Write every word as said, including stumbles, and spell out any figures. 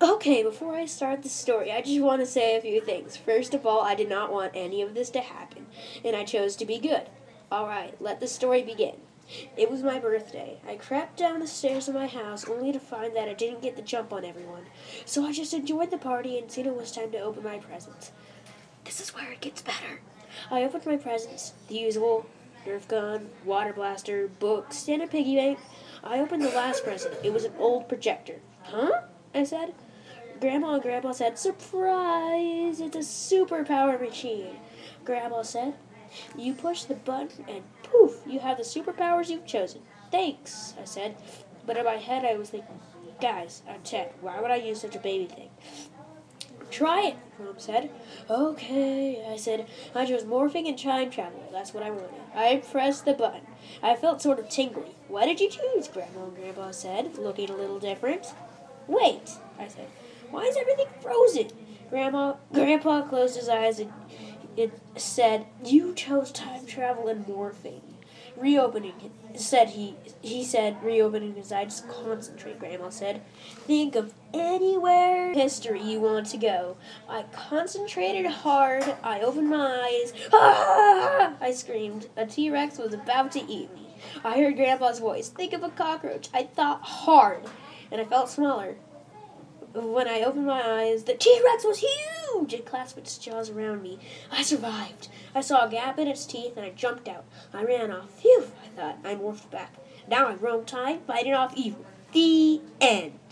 Okay, before I start the story, I just want to say a few things. First of all, I did not want any of this to happen, and I chose to be good. Alright, let the story begin. It was my birthday. I crept down the stairs of my house only to find that I didn't get the jump on everyone. So I just enjoyed the party and soon it was time to open my presents. This is where it gets better. I opened my presents, the usual, Nerf gun, water blaster, books, and a piggy bank. I opened the last present. It was an old projector. Huh? I said. Grandma and Grandpa said, surprise, it's a superpower machine. Grandma said, you push the button and poof, you have the superpowers you've chosen. Thanks, I said. But in my head I was thinking, guys, I'm ten. Why would I use such a baby thing? Try it, Mom said. Okay, I said. I chose morphing and time travel. That's what I wanted. I pressed the button. I felt sort of tingly. What did you choose? Grandma and Grandpa said, looking a little different. Wait, I said. Why is everything frozen? Grandma, Grandpa closed his eyes and it said, you chose time travel and morphing. Reopening, said he, he said, reopening his eyes, concentrate, Grandma said. Think of anywhere in history you want to go. I concentrated hard. I opened my eyes. Ah! I screamed. A T-Rex was about to eat me. I heard Grandpa's voice. Think of a cockroach. I thought hard, and I felt smaller. When I opened my eyes, the T-Rex was huge! It clasped its jaws around me. I survived. I saw a gap in its teeth, and I jumped out. I ran off. Phew, I thought. I morphed back. Now I roam time, fighting off evil. The end.